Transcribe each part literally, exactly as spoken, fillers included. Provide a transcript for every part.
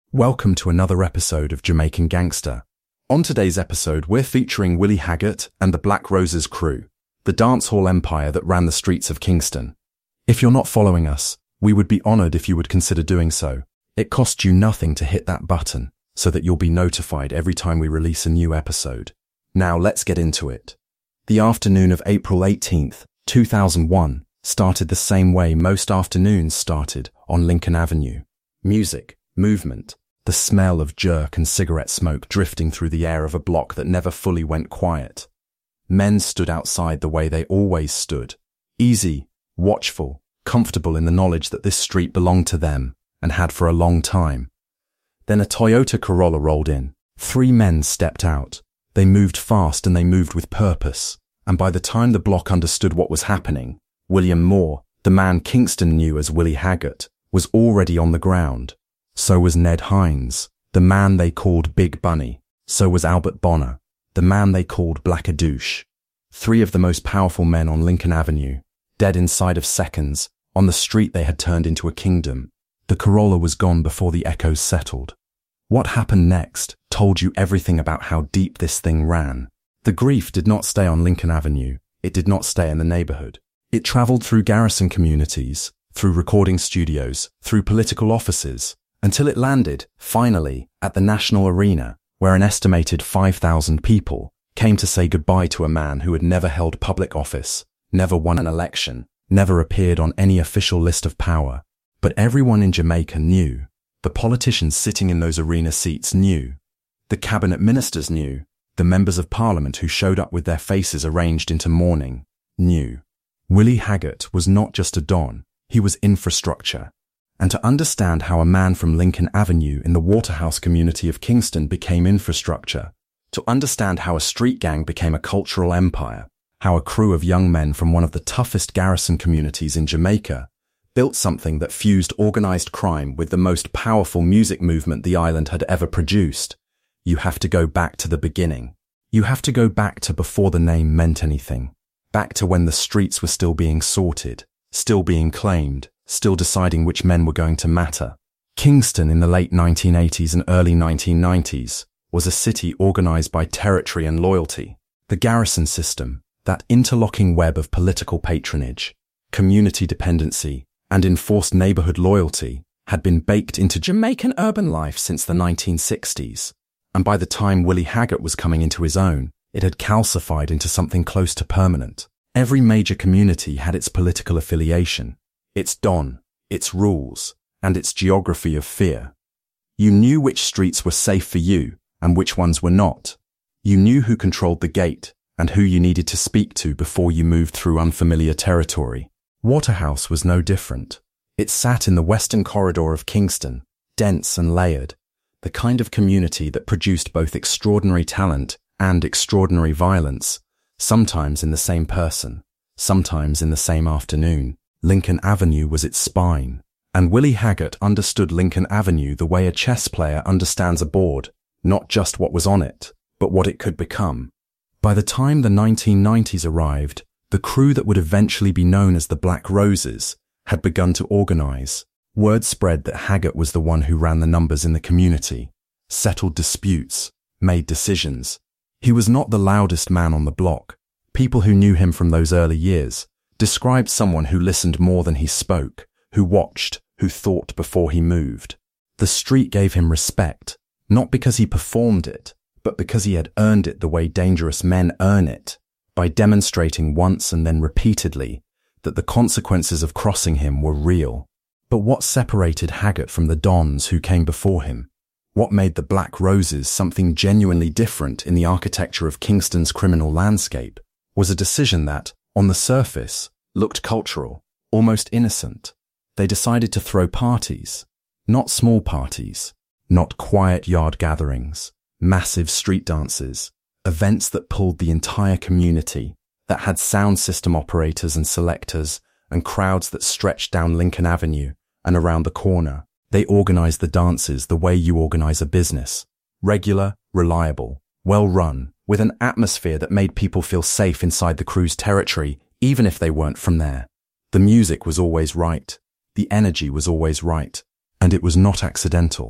Welcome to another episode of Jamaican Gangster. On today's episode, we're featuring Willie Haggart and the Black Roses crew, the dancehall empire that ran the streets of Kingston. If you're not following us, we would be honored if you would consider doing so. It costs you nothing to hit that button so that you'll be notified every time we release a new episode. Now let's get into it. The afternoon of April eighteenth, two thousand one started the same way most afternoons started on Lincoln Avenue. Music, movement, the smell of jerk and cigarette smoke drifting through the air of a block that never fully went quiet. Men stood outside the way they always stood, easy, watchful, comfortable in the knowledge that this street belonged to them and had for a long time. Then a Toyota Corolla rolled in. Three men stepped out. They moved fast and they moved with purpose. And by the time the block understood what was happening, William Moore, the man Kingston knew as Willie Haggart, was already on the ground. So was Ned Hines, the man they called Big Bunny. So was Albert Bonner, the man they called Blackadoosh. Three of the most powerful men on Lincoln Avenue, dead inside of seconds. On the street they had turned into a kingdom. The Corolla was gone before the echoes settled. What happened next told you everything about how deep this thing ran. The grief did not stay on Lincoln Avenue. It did not stay in the neighborhood. It traveled through garrison communities, through recording studios, through political offices, until it landed, finally, at the National Arena, where an estimated five thousand people came to say goodbye to a man who had never held public office, never won an election, never appeared on any official list of power. But everyone in Jamaica knew. The politicians sitting in those arena seats knew. The cabinet ministers knew. The members of parliament who showed up with their faces arranged into mourning knew. Willie Haggart was not just a don, he was infrastructure. And to understand how a man from Lincoln Avenue in the Waterhouse community of Kingston became infrastructure, to understand how a street gang became a cultural empire, how a crew of young men from one of the toughest garrison communities in Jamaica built something that fused organized crime with the most powerful music movement the island had ever produced, you have to go back to the beginning. You have to go back to before the name meant anything, back to when the streets were still being sorted, still being claimed, still deciding which men were going to matter. Kingston in the late nineteen eighties and early nineteen nineties was a city organized by territory and loyalty. The garrison system, that interlocking web of political patronage, community dependency, and enforced neighborhood loyalty, had been baked into Jamaican urban life since the nineteen sixties. And by the time Willie Haggart was coming into his own, it had calcified into something close to permanent. Every major community had its political affiliation, its don, its rules, and its geography of fear. You knew which streets were safe for you and which ones were not. You knew who controlled the gate and who you needed to speak to before you moved through unfamiliar territory. Waterhouse was no different. It sat in the western corridor of Kingston, dense and layered, the kind of community that produced both extraordinary talent and extraordinary violence, sometimes in the same person, sometimes in the same afternoon. Lincoln Avenue was its spine, and Willie Haggart understood Lincoln Avenue the way a chess player understands a board, not just what was on it, but what it could become. By the time the nineteen nineties arrived, the crew that would eventually be known as the Black Roses had begun to organize. Word spread that Haggart was the one who ran the numbers in the community, settled disputes, made decisions. He was not the loudest man on the block. People who knew him from those early years described someone who listened more than he spoke, who watched, who thought before he moved. The street gave him respect, not because he performed it, but because he had earned it the way dangerous men earn it, by demonstrating once and then repeatedly that the consequences of crossing him were real. But what separated Haggart from the dons who came before him? What made the Black Roses something genuinely different in the architecture of Kingston's criminal landscape was a decision that, on the surface, looked cultural, almost innocent. They decided to throw parties, not small parties, not quiet yard gatherings, massive street dances, events that pulled the entire community, that had sound system operators and selectors and crowds that stretched down Lincoln Avenue and around the corner. They organized the dances the way you organize a business, regular, reliable, well run, with an atmosphere that made people feel safe inside the crew's territory, even if they weren't from there. The music was always right. The energy was always right. And it was not accidental.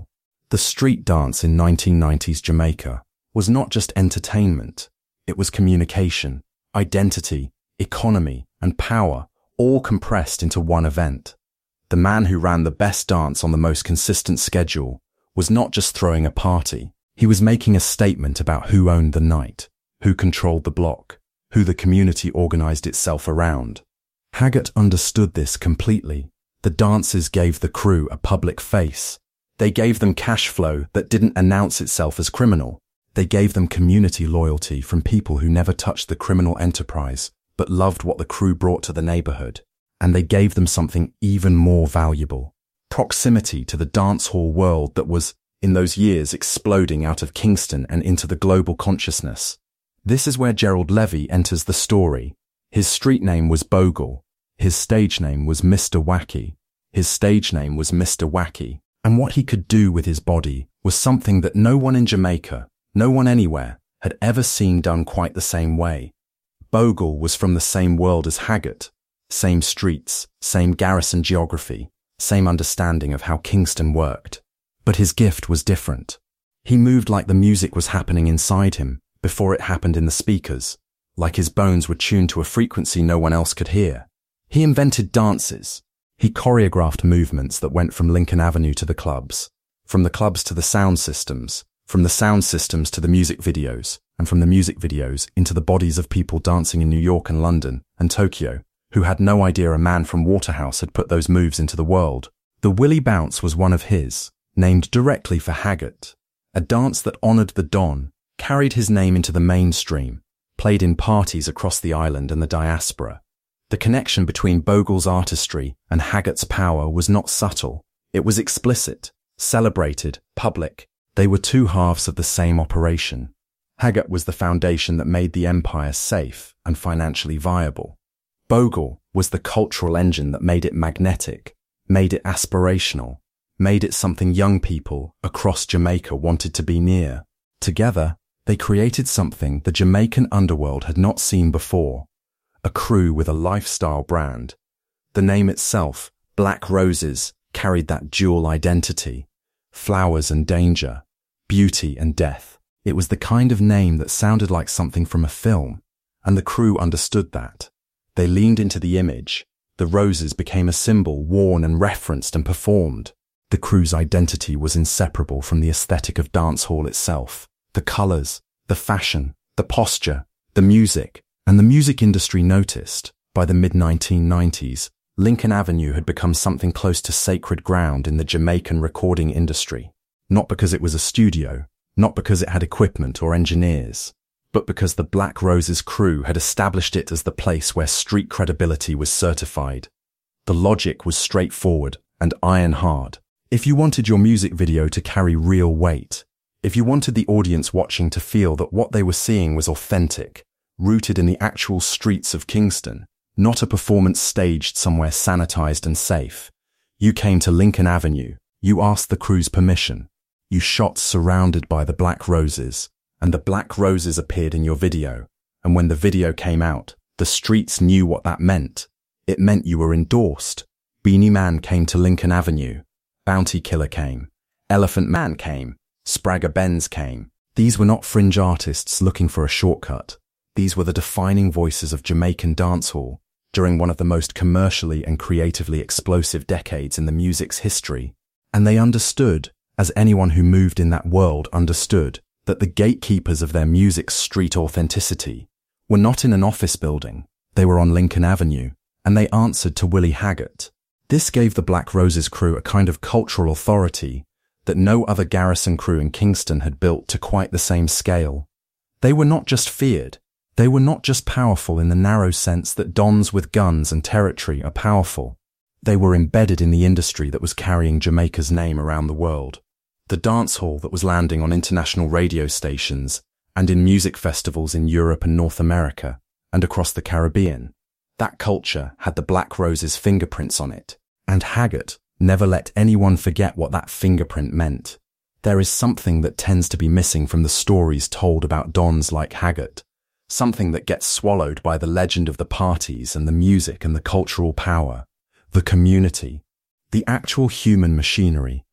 The street dance in nineteen nineties Jamaica was not just entertainment, it was communication, identity, economy, and power, all compressed into one event. The man who ran the best dance on the most consistent schedule was not just throwing a party, he was making a statement about who owned the night, who controlled the block, who the community organized itself around. Haggart understood this completely. The dances gave the crew a public face. They gave them cash flow that didn't announce itself as criminal. They gave them community loyalty from people who never touched the criminal enterprise, but loved what the crew brought to the neighborhood. And they gave them something even more valuable: proximity to the dancehall world that was, in those years, exploding out of Kingston and into the global consciousness. This is where Gerald Levy enters the story. His street name was Bogle. His stage name was Mister Wacky. His stage name was Mister Wacky. And what he could do with his body was something that no one in Jamaica, no one anywhere, had ever seen done quite the same way. Bogle was from the same world as Haggart. Same streets, same garrison geography, same understanding of how Kingston worked. But his gift was different. He moved like the music was happening inside him before it happened in the speakers, like his bones were tuned to a frequency no one else could hear. He invented dances. He choreographed movements that went from Lincoln Avenue to the clubs, from the clubs to the sound systems, from the sound systems to the music videos, and from the music videos into the bodies of people dancing in New York and London and Tokyo, who had no idea a man from Waterhouse had put those moves into the world. The Willie Bounce was one of his, named directly for Haggart. A dance that honored the Don, carried his name into the mainstream, played in parties across the island and the diaspora. The connection between Bogle's artistry and Haggart's power was not subtle. It was explicit, celebrated, public. They were two halves of the same operation. Haggart was the foundation that made the empire safe and financially viable. Bogle was the cultural engine that made it magnetic, made it aspirational, made it something young people across Jamaica wanted to be near. Together, they created something the Jamaican underworld had not seen before. A crew with a lifestyle brand. The name itself, Black Roses, carried that dual identity. Flowers and danger, beauty and death. It was the kind of name that sounded like something from a film, and the crew understood that. They leaned into the image. The roses became a symbol worn and referenced and performed. The crew's identity was inseparable from the aesthetic of dancehall itself. The colors, the fashion, the posture, the music, and the music industry noticed. By the mid nineteen nineties, Lincoln Avenue had become something close to sacred ground in the Jamaican recording industry. Not because it was a studio, not because it had equipment or engineers, but because the Black Roses crew had established it as the place where street credibility was certified. The logic was straightforward and iron hard. If you wanted your music video to carry real weight, if you wanted the audience watching to feel that what they were seeing was authentic, rooted in the actual streets of Kingston, not a performance staged somewhere sanitized and safe, you came to Lincoln Avenue, you asked the crew's permission, you shot surrounded by the Black Roses, and the Black Roses appeared in your video, and when the video came out, the streets knew what that meant. It meant you were endorsed. Beanie Man came to Lincoln Avenue, Bounty Killer came, Elephant Man came, Spragga Benz came. These were not fringe artists looking for a shortcut. These were the defining voices of Jamaican dancehall during one of the most commercially and creatively explosive decades in the music's history. And they understood, as anyone who moved in that world understood, that the gatekeepers of their music's street authenticity were not in an office building. They were on Lincoln Avenue, and they answered to Willie Haggart. This gave the Black Roses crew a kind of cultural authority that no other garrison crew in Kingston had built to quite the same scale. They were not just feared. They were not just powerful in the narrow sense that dons with guns and territory are powerful. They were embedded in the industry that was carrying Jamaica's name around the world. The dance hall that was landing on international radio stations and in music festivals in Europe and North America and across the Caribbean. That culture had the Black Roses' fingerprints on it, and Haggart never let anyone forget what that fingerprint meant. There is something that tends to be missing from the stories told about dons like Haggart, something that gets swallowed by the legend of the parties and the music and the cultural power, the community, the actual human machinery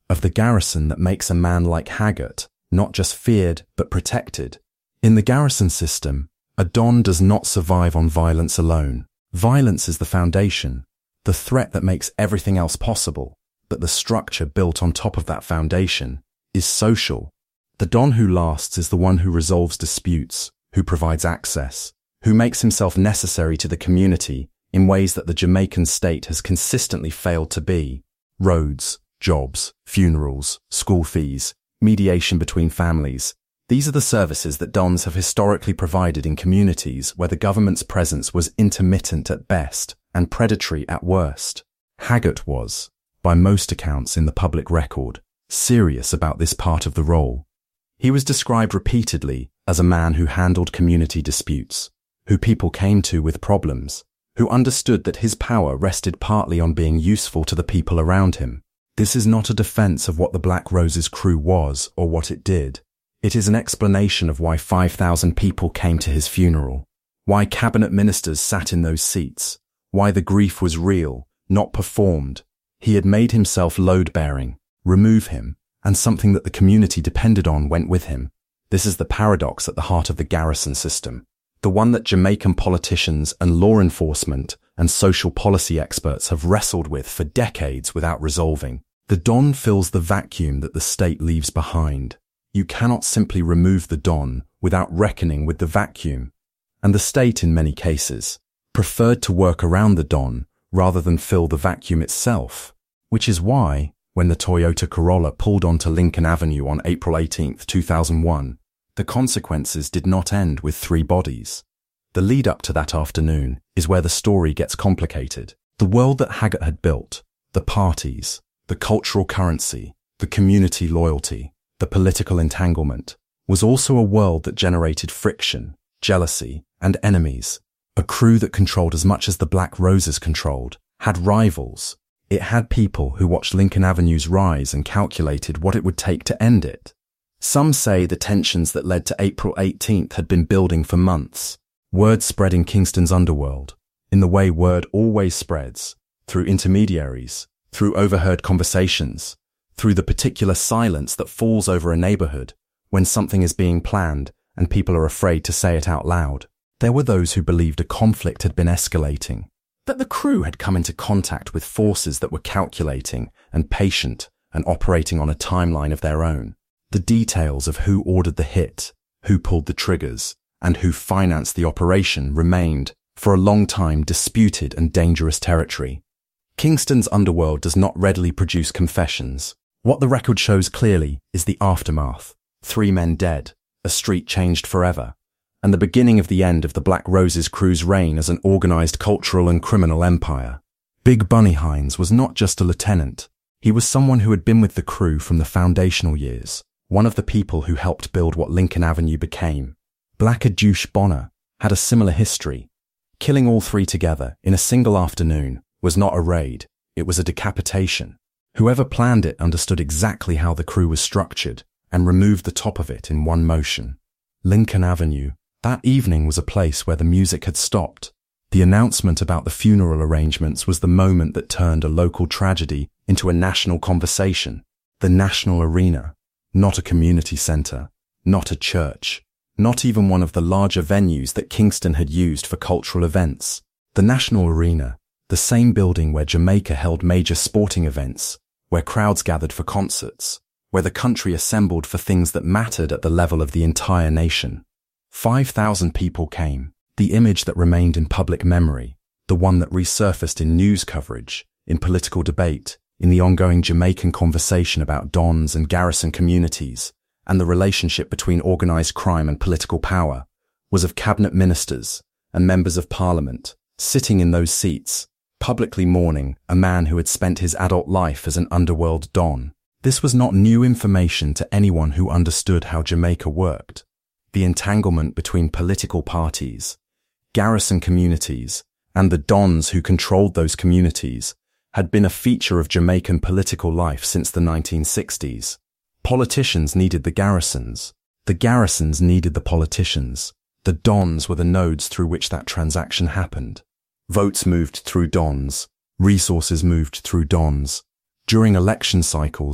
of the garrison that makes a man like Haggart not just feared but protected. In the garrison system, a Don does not survive on violence alone. Violence is the foundation, the threat that makes everything else possible, but the structure built on top of that foundation is social. The Don who lasts is the one who resolves disputes, who provides access, who makes himself necessary to the community in ways that the Jamaican state has consistently failed to be. Roads, jobs, funerals, school fees, mediation between families. These are the services that Dons have historically provided in communities where the government's presence was intermittent at best and predatory at worst. Haggart was, by most accounts in the public record, serious about this part of the role. He was described repeatedly as a man who handled community disputes, who people came to with problems, who understood that his power rested partly on being useful to the people around him. This is not a defense of what the Black Roses crew was or what it did. It is an explanation of why five thousand people came to his funeral, why cabinet ministers sat in those seats, why the grief was real, not performed. He had made himself load-bearing. Remove him, and something that the community depended on went with him. This is the paradox at the heart of the garrison system, the one that Jamaican politicians and law enforcement and social policy experts have wrestled with for decades without resolving. The Don fills the vacuum that the state leaves behind. You cannot simply remove the Don without reckoning with the vacuum. And the state, in many cases, preferred to work around the Don rather than fill the vacuum itself, which is why, when the Toyota Corolla pulled onto Lincoln Avenue on April eighteenth, two thousand one, the consequences did not end with three bodies. The lead up to that afternoon is where the story gets complicated. The world that Haggart had built, the parties, the cultural currency, the community loyalty, the political entanglement, was also a world that generated friction, jealousy, and enemies. A crew that controlled as much as the Black Roses controlled had rivals. It had people who watched Lincoln Avenue's rise and calculated what it would take to end it. Some say the tensions that led to April eighteenth had been building for months. Word spread in Kingston's underworld, in the way word always spreads, through intermediaries, through overheard conversations, through the particular silence that falls over a neighborhood when something is being planned and people are afraid to say it out loud. There were those who believed a conflict had been escalating, that the crew had come into contact with forces that were calculating and patient and operating on a timeline of their own. The details of who ordered the hit, who pulled the triggers, and who financed the operation remained, for a long time, disputed and dangerous territory. Kingston's underworld does not readily produce confessions. What the record shows clearly is the aftermath. Three men dead, a street changed forever, and the beginning of the end of the Black Roses crew's reign as an organized cultural and criminal empire. Big Bunny Hines was not just a lieutenant. He was someone who had been with the crew from the foundational years, one of the people who helped build what Lincoln Avenue became. Black Adouche Bonner had a similar history. Killing all three together in a single afternoon was not a raid, it was a decapitation. Whoever planned it understood exactly how the crew was structured and removed the top of it in one motion. Lincoln Avenue. That evening was a place where the music had stopped. The announcement about the funeral arrangements was the moment that turned a local tragedy into a national conversation. The National Arena, not a community centre, not a church, not even one of the larger venues that Kingston had used for cultural events. The National Arena, the same building where Jamaica held major sporting events, where crowds gathered for concerts, where the country assembled for things that mattered at the level of the entire nation. Five thousand people came, the image that remained in public memory, the one that resurfaced in news coverage, in political debate, in the ongoing Jamaican conversation about Dons and garrison communities, and the relationship between organized crime and political power, was of cabinet ministers and members of parliament sitting in those seats, publicly mourning a man who had spent his adult life as an underworld Don. This was not new information to anyone who understood how Jamaica worked. The entanglement between political parties, garrison communities, and the Dons who controlled those communities had been a feature of Jamaican political life since the nineteen sixties. Politicians needed the garrisons. The garrisons needed the politicians. The Dons were the nodes through which that transaction happened. Votes moved through Dons. Resources moved through Dons. During election cycles,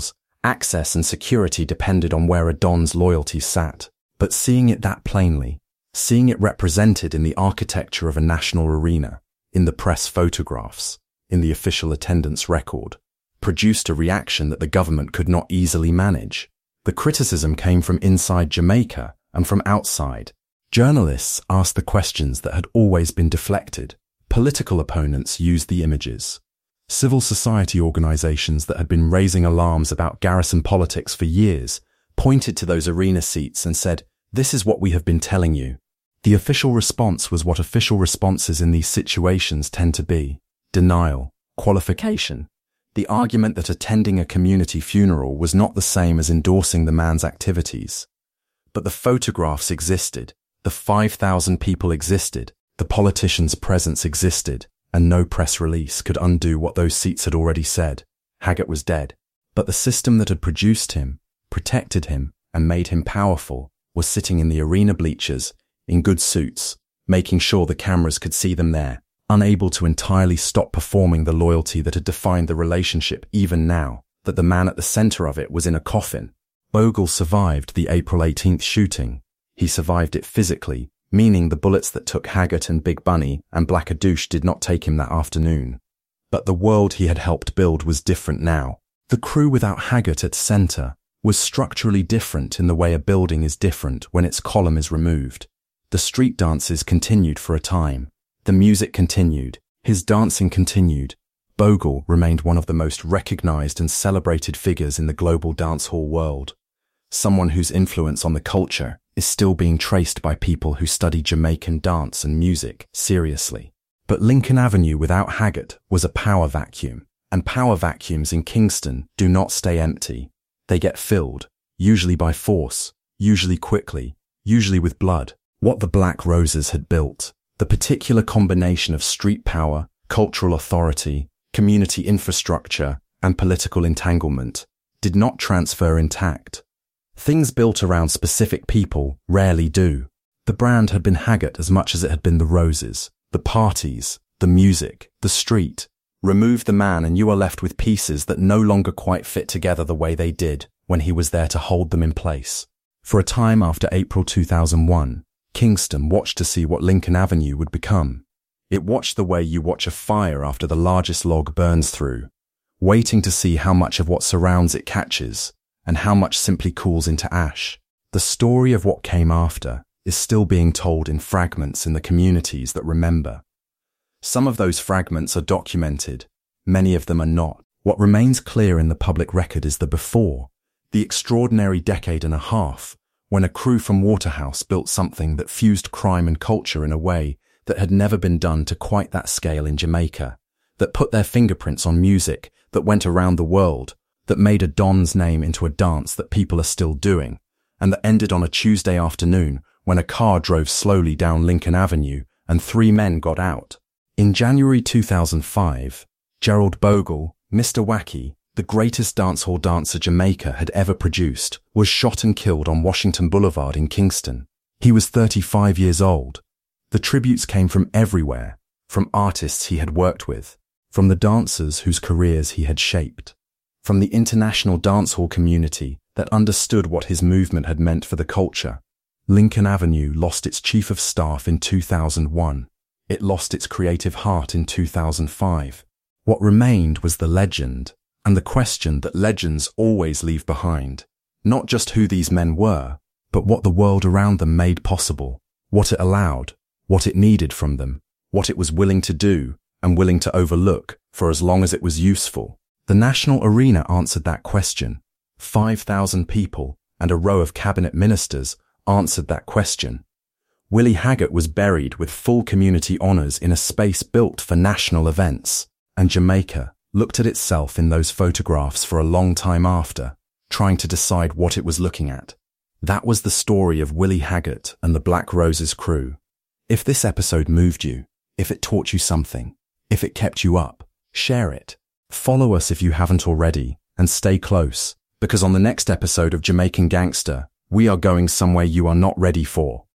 Access and security depended on where a Don's loyalties sat, but seeing it that plainly, seeing it represented in the architecture of a national arena, in the press photographs, in the official attendance record, produced a reaction that the government could not easily manage. The criticism came from inside Jamaica and from outside. Journalists asked the questions that had always been deflected. Political opponents used the images. Civil society organizations that had been raising alarms about garrison politics for years pointed to those arena seats and said, "This is what we have been telling you." The official response was what official responses in these situations tend to be: denial, qualification. The argument that attending a community funeral was not the same as endorsing the man's activities. But the photographs existed, the five thousand people existed, the politician's presence existed, and no press release could undo what those seats had already said. Haggart was dead. But the system that had produced him, protected him, and made him powerful was sitting in the arena bleachers, in good suits, making sure the cameras could see them there, unable to entirely stop performing the loyalty that had defined the relationship even now, that the man at the center of it was in a coffin. Bogle survived the April eighteenth shooting. He survived it physically, meaning the bullets that took Haggart and Big Bunny and Blackadoosh did not take him that afternoon. But the world he had helped build was different now. The crew without Haggart at center was structurally different in the way a building is different when its column is removed. The street dances continued for a time. The music continued. His dancing continued. Bogle remained one of the most recognized and celebrated figures in the global dancehall world. Someone whose influence on the culture is still being traced by people who study Jamaican dance and music seriously. But Lincoln Avenue without Haggart was a power vacuum, and power vacuums in Kingston do not stay empty. They get filled, usually by force, usually quickly, usually with blood. What the Black Roses had built, the particular combination of street power, cultural authority, community infrastructure, and political entanglement, did not transfer intact. Things built around specific people rarely do. The brand had been Haggart as much as it had been the Roses, the parties, the music, the street. Remove the man and you are left with pieces that no longer quite fit together the way they did when he was there to hold them in place. For a time after April two thousand one, Kingston watched to see what Lincoln Avenue would become. It watched the way you watch a fire after the largest log burns through, waiting to see how much of what surrounds it catches, and how much simply cools into ash. The story of what came after is still being told in fragments in the communities that remember. Some of those fragments are documented, many of them are not. What remains clear in the public record is the before, the extraordinary decade and a half, when a crew from Waterhouse built something that fused crime and culture in a way that had never been done to quite that scale in Jamaica, that put their fingerprints on music that went around the world, that made a Don's name into a dance that people are still doing, and that ended on a Tuesday afternoon when a car drove slowly down Lincoln Avenue and three men got out. In January two thousand five, Gerald Bogle, Mister Wacky, the greatest dancehall dancer Jamaica had ever produced, was shot and killed on Washington Boulevard in Kingston. He was thirty-five years old. The tributes came from everywhere, from artists he had worked with, from the dancers whose careers he had shaped, from the international dancehall community that understood what his movement had meant for the culture. Lincoln Avenue lost its chief of staff in two thousand one. It lost its creative heart in two thousand five. What remained was the legend, and the question that legends always leave behind. Not just who these men were, but what the world around them made possible, what it allowed, what it needed from them, what it was willing to do and willing to overlook for as long as it was useful. The National Arena answered that question. five thousand people and a row of cabinet ministers answered that question. Willie Haggart was buried with full community honours in a space built for national events, and Jamaica looked at itself in those photographs for a long time after, trying to decide what it was looking at. That was the story of Willie Haggart and the Black Roses crew. If this episode moved you, if it taught you something, if it kept you up, share it. Follow us if you haven't already, and stay close, because on the next episode of Jamaican Gangster, we are going somewhere you are not ready for.